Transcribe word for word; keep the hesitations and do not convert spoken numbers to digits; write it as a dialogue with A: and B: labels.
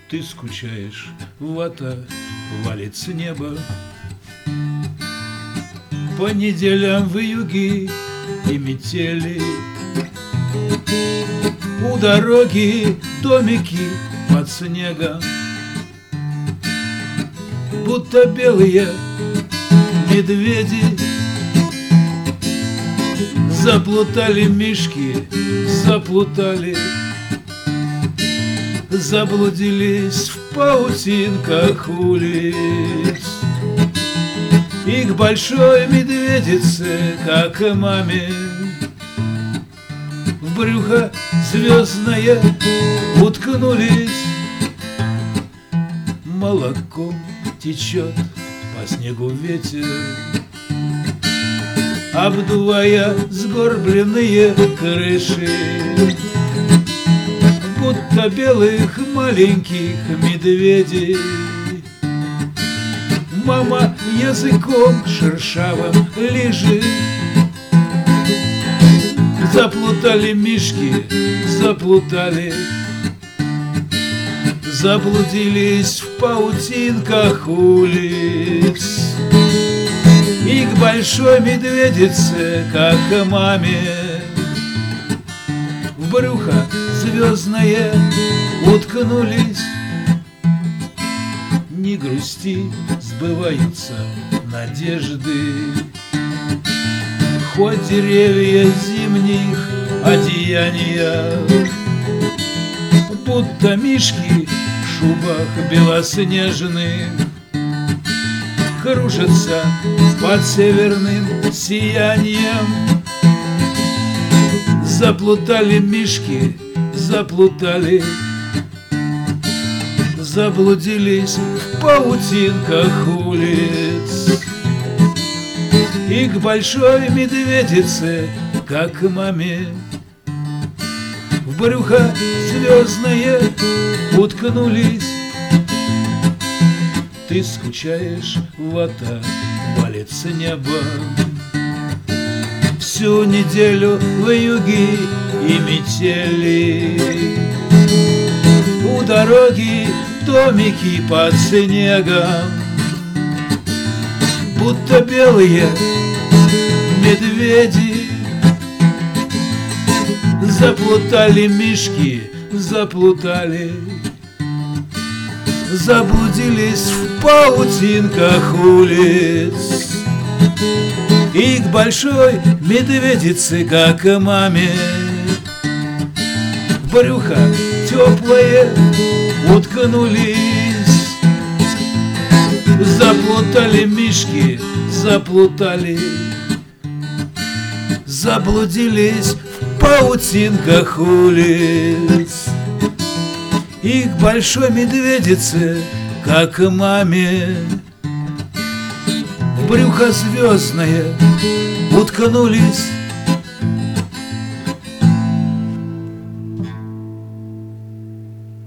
A: Ты скучаешь, вата валит с неба. По неделям вьюги и метели. У дороги домики под снегом, будто белые медведи. Заплутали мишки, заплутали, заблудились в паутинках улиц. И к большой медведице, как и маме, в брюхо звездное уткнулись. Молоком течет по снегу ветер, обдувая сгорбленные крыши, будто белых маленьких медведей. Мама языком шершавым лижет. Заплутали мишки, заплутали, заблудились в паутинках улиц. И к большой медведице, как к маме, в брюхо звездное уткнулись. Не грусти, сбываются надежды, хоть деревья в зимних одеяниях, будто мишки в шубах белоснежных, кружатся под северным сиянием. Заплутали мишки, заплутали, заблудились в паутинках улиц. И к большой медведице, как к маме, в брюхо звездное уткнулись. Ты скучаешь, вата валит с неба. Всю неделю вьюги и метели. У дороги домики под снегом, будто белые медведи. Заплутали мишки, заплутали, заблудились в паутинках улиц. И к большой медведице, как к маме, в брюхо теплое уткнулись. Заплутали мишки, заплутали, заблудились в паутинках улиц. И к большой медведице, как к маме, в брюхо звездное уткнулись.